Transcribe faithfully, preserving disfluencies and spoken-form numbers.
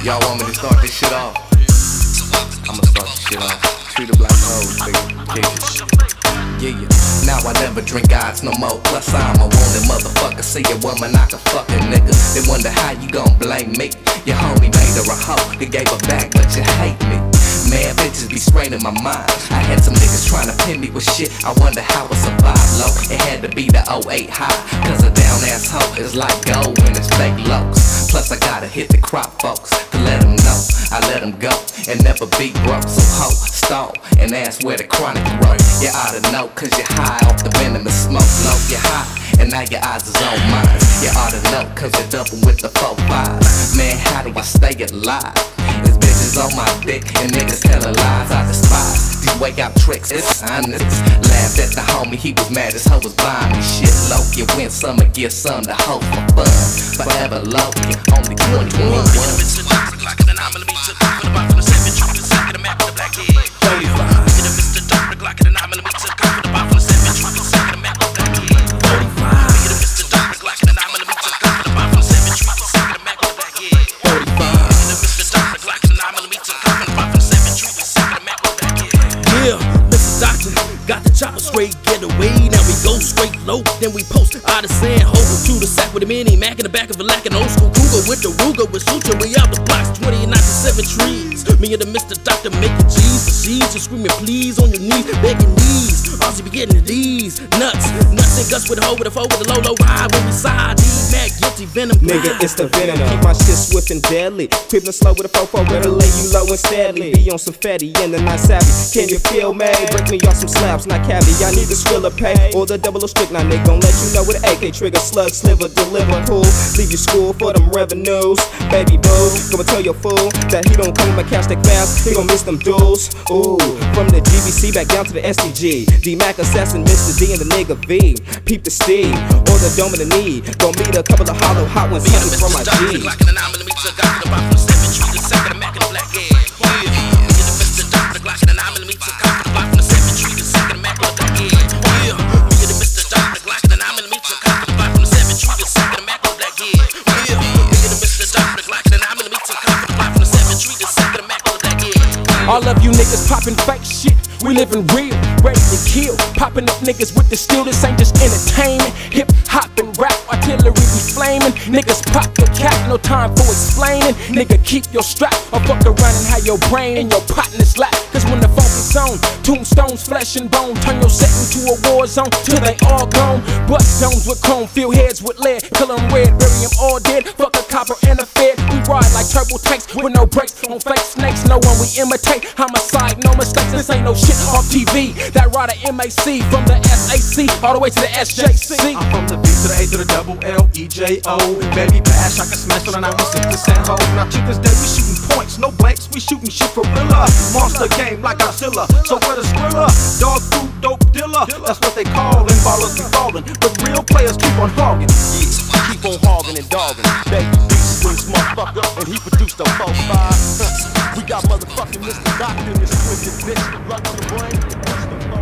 Y'all want me to start this shit off? I'ma start this shit off. Treat it like hoes, nigga. Yeah, yeah. Now I never drink odds no more. Plus I'm a wanted motherfucker. See a woman I can fuck a nigga. They wonder how you gon' blame me. Your homie made her a hoe. They gave her back, but you hate me. Man, bitches be straining my mind. I had some niggas tryna pin me with shit. I wonder how I survived low. It had to be the oh eight high. Cause a down ass hoe is like gold when it's fake lows. Plus I gotta hit the crop folks to let them know I let them go and never be broke. So ho, stall and ask where the chronic grow. You oughta know cause you're high off the venomous smoke. Low, you're high and now your eyes is on mine. You oughta know cause you're double with the four fives. Man, how do I stay alive? There's bitches on my dick and niggas telling lies I despise. These wake out tricks, it's honest. Laughed at the homie, he was mad as hoe was buying me shit low. You win some or give some to hope for fun. Forever low, you only twenty-one. Mister Doctor Glock and anomaly took off with the bottom of the seven. Truth is second, the map with the black head. thirty-five. Mister Doctor Glock and anomaly took off with the bottom of the seven. Truth is second, the map with the black head. thirty-five. Mister Doctor Glock and anomaly took off with the bottom of the seven. Truth is second, the map with the black head. thirty-five. Mister Doctor Glock and anomaly took off with the bottom of the seven. Truth is second, the map with the black head. Yeah, Mister Doctor got the chopper straight, get away. Now we go straight low, then we post out of sand. Hold to the sack with a mini Mac in the back of a lack an old school Cougar with the Ruger with shooter. We out the blocks, twenty and ninety-seven trees. Me and the Mister Doctor making G's. The she's just screaming please on your knees, begging knees. Also be getting these nuts, nuts and guts with a hoe with a foe with a low low ride when we side. D-Mac guilty venom. Nigga, it's the venom. Keep my shit swift and deadly. Creeping slow with a fofo, better lay you low and steadily. Be on some fatty and the not savvy. Can you feel me? Break me off some slabs, not cabbie. I need the skrilla pay or the double O strict. Now they gon' let you know with an A K trigger, slug, sliver, deliver, cool. Leave your school for them revenues. Baby boo, go and tell your fool that he don't come with my cash that fast. He gon' miss them duels. Ooh, from the G B C back down to the S C G. D-Mac assassin, Mister D and the nigga V. Peep the Steve or the dome of the knee. Gon' meet a couple of hollow hot ones hunting from my G. Glock and anomaly took off with the bottom of the seven. Truth is second, the Mac and the black head. Mister Doctor Glock and anomaly took off with the bottom of the seven. Truth is second, the Mac and the black head. Mister Doctor Glock and anomaly took off with the bottom of the seven. Truth is second, the Mac and the black head. Mister Doctor Glock and anomaly took off with the bottom of the seven. Truth is second, the Mac and the black head. All of you niggas poppin' fake shit, we livin' real, ready to kill. Poppin' up niggas with the steel, this ain't just entertainment. Hip hop and rap, artillery be flamin'. Niggas pop your cap, no time for explainin'. Nigga, keep your strap, or fuck around and have your brain in your partner's lap. Cause when the funk is on, tombstones, flesh and bone. Turn your set into a war zone, till they all gone. Bust domes with chrome, fill heads with lead. Kill them red, bury them all dead. Fuck a copper and a fed. We ride like turbo tanks, with no brakes. On fake snakes, no one we imitate. Homicide, no mistakes, this ain't no shit off T V. That rider M A C from the S A C all the way to the S J C. I'm from the B to the A to the double L E J O. Baby bash, I can smash on a ninety-six percent hold. Now chickens dead, we shooting points, no blanks, we shooting shit for real. Monster game like Godzilla, so where the Skrilla? Dog food, dope dealer, that's what they call them. Ballers be falling, but real players keep on hogging. Yeah, keep on hogging and dogging. Baby beast swings motherfucker, and he produced a four five. We got motherfucking Mister Doctor in this twisted bitch, run to the brain.